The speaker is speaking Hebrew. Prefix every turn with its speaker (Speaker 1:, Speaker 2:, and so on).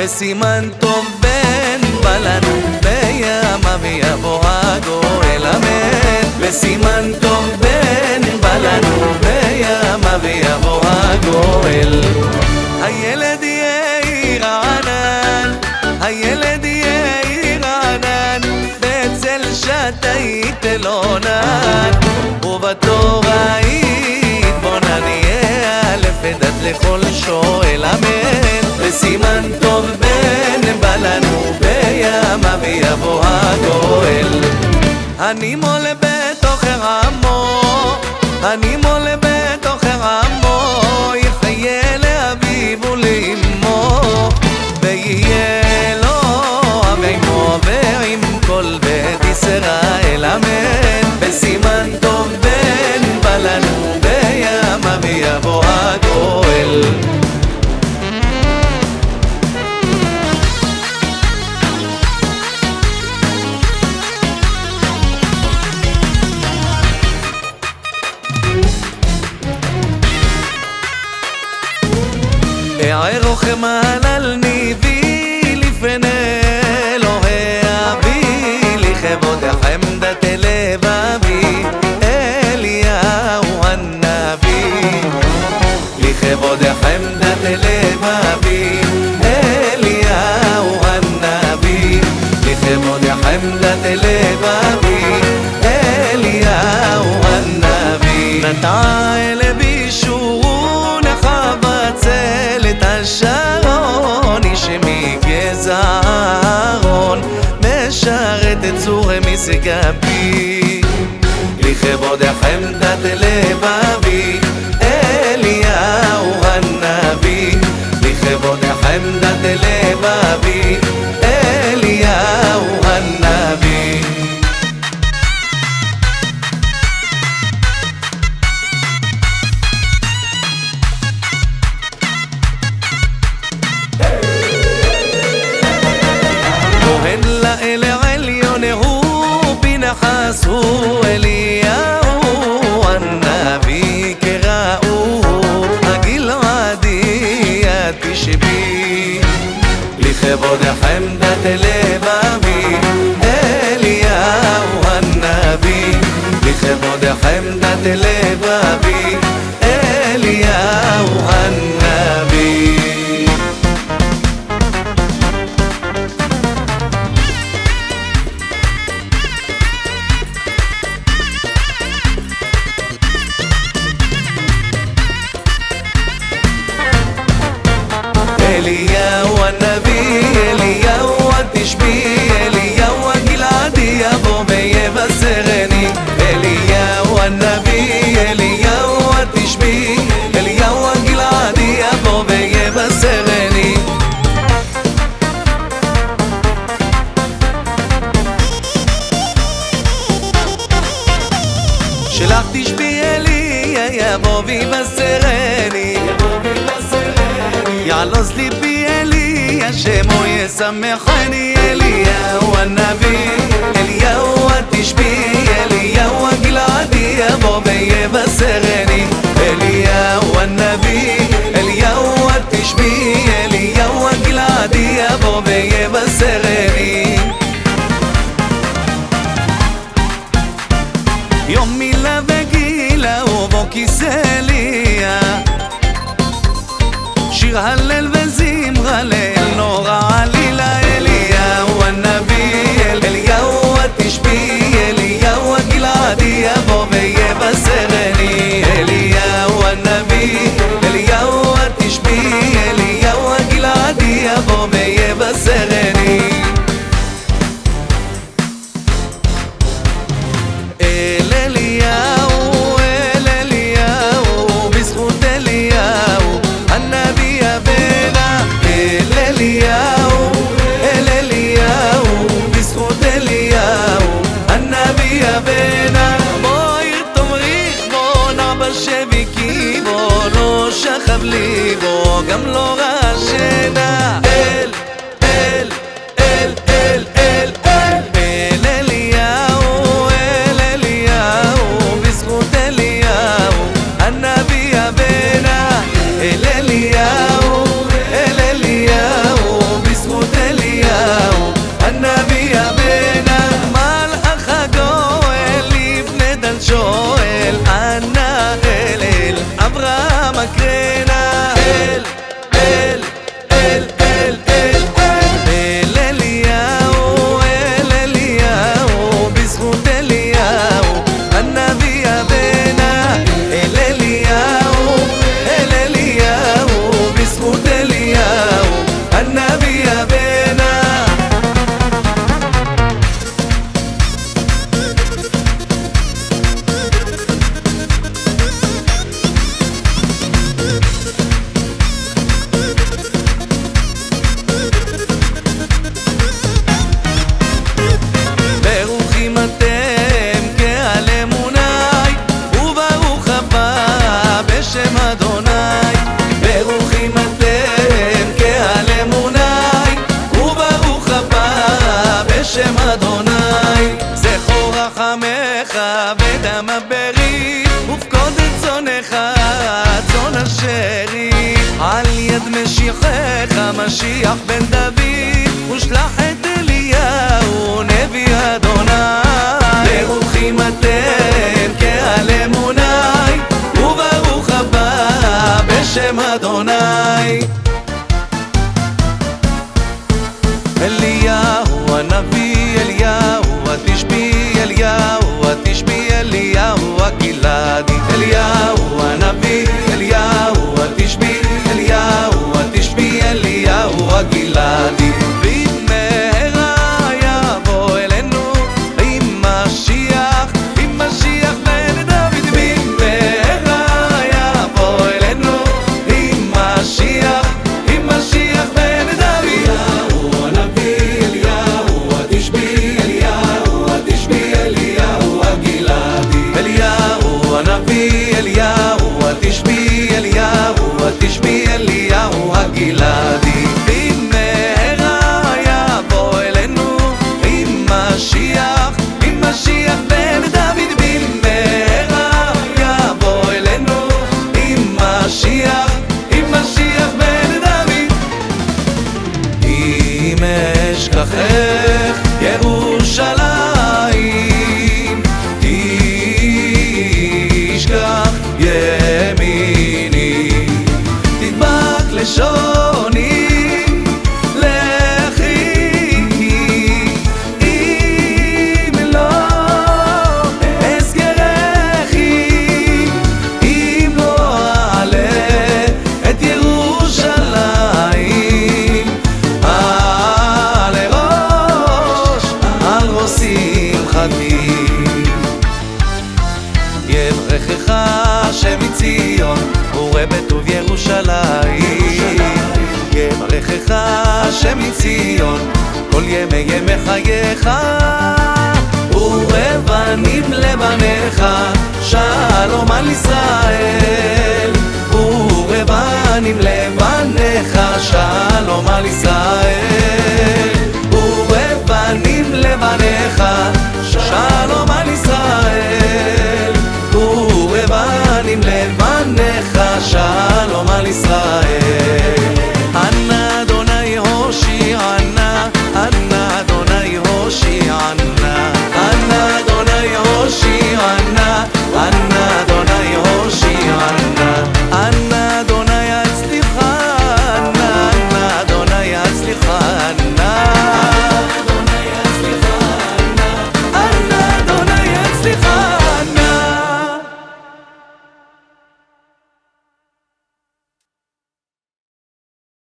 Speaker 1: וסימן טוב בן בא לנו בימה ויבוא הגואל אמן. וסימן טוב בן בא לנו בימה ויבוא הגואל. הילד יהיה עיר הענן, הילד יהיה עיר הענן, בצל שתית אלונן, ובתורה יתבונן יהיה א' דת לכל שואל אמן. וסימן טוב בן בא לנו בימה ויבוא הגואל. אני מול בתוך עמו, אני מול בתוך עמו, יחיה לאביו ולאמו, ויהיה לו אבימו ועם כל בית ישראל אמן. וסימן טוב בן בא לנו בימה ויבוא הגואל. רוחם על ניבי לפני אלוהי אבי, לכבוד חמדת לבבי אליהו הנביא, לכבוד חמדת לבבי אליהו הנביא, לכבוד חמדת לבבי אליהו הנביא. נטע לבי שורון חבצל את השרון, איש מגזע אהרון משרת את צור משגבי, לכבוד חמדת לבבי אליהו הנביא, לכבוד חמדת לבבי אליהו הנביא. פנחס הוא אליהו הנביא קראו הגלעדי התשבי, לכבוד חמדת לבבי אליהו הנביא, לכבוד חמדת לבבי אליהו הנביא. אליהו הנביא, אליהו התשבי, אליהו הגלעדי יבוא ויבשרני. אליהו הנביא, אליהו התשבי, אליהו הגלעדי יבוא ויבשרני. שלח תשבי אליה יבוא ויבשרני, יעלוז ליבי אליה שמו ישמחני. אליהו הנביא, אליהו התשבי, אליהו הגלעדי יבוא ויבשרני. אליהו הנביא, אליהו התשבי, אליהו הגלעדי יבוא ויבשרני. יום מילה וגילה ובו כיסא אליה, שיר הלל וזמרה לאל נורא עלילה. אליהו הנביא, אליהו התשבי, אליהו הגלעדי יבוא ויבשרני. אליהו הנביא, אליהו התשבי, אליהו הגלעדי יבוא ויבשרני. גם לא רשנה אל אל אל אל אל אל אל אליהו, אל אליהו, בזכות אליהו הנביא הבנה. אל אליהו, אל אליהו, שואל אנא אל אברהם הקרנה אל אליהו בזכות אליהו הנביא הבנה אל אליהו בזכות אליהו הנביא הבנה ברוכים אתם קהל אמוני וברוך הבא בשם אדוני ברוכים אתם קהל אמוני וברוך הבא בשם אדוני זכור רחמך ודם הברית ופקוד את צונך צאן השרי על יד משיחך משיח בן דוד ושלח את אליהו נביא אדוני ברוכים אתם קהל אמוני וברוך הבא בשם אדוני אליהו הנביא אליהו התשבי אליהו הגלעדי אליהו הנביא אליהו התשבי אליהו הגלעדי במהרה יבוא אלינו עם משיח בן דוד במהרה יבוא אלינו עם משיח בן דוד אליהו הנביא אליהו התשבי אליהו הגלעדי אליהו הנביא אליהו התשבי אליהו הגלעדי במהרה יבוא אלינו עם משיח בן דוד במהרה יבוא אלינו עם משיח בן דוד אם אשכחך ירושלים תשכח ימיני תדבק לשוני לכי אם לא אזכרכי אם לא אעלה את ירושלים על ראש שמחתי יברכך השם מציון וראה בטוב ירושלים יברכך השם מציון כל ימי חייך וראה בנים לבניך שלום על ישראל וראה בנים לבניך שלום על ישראל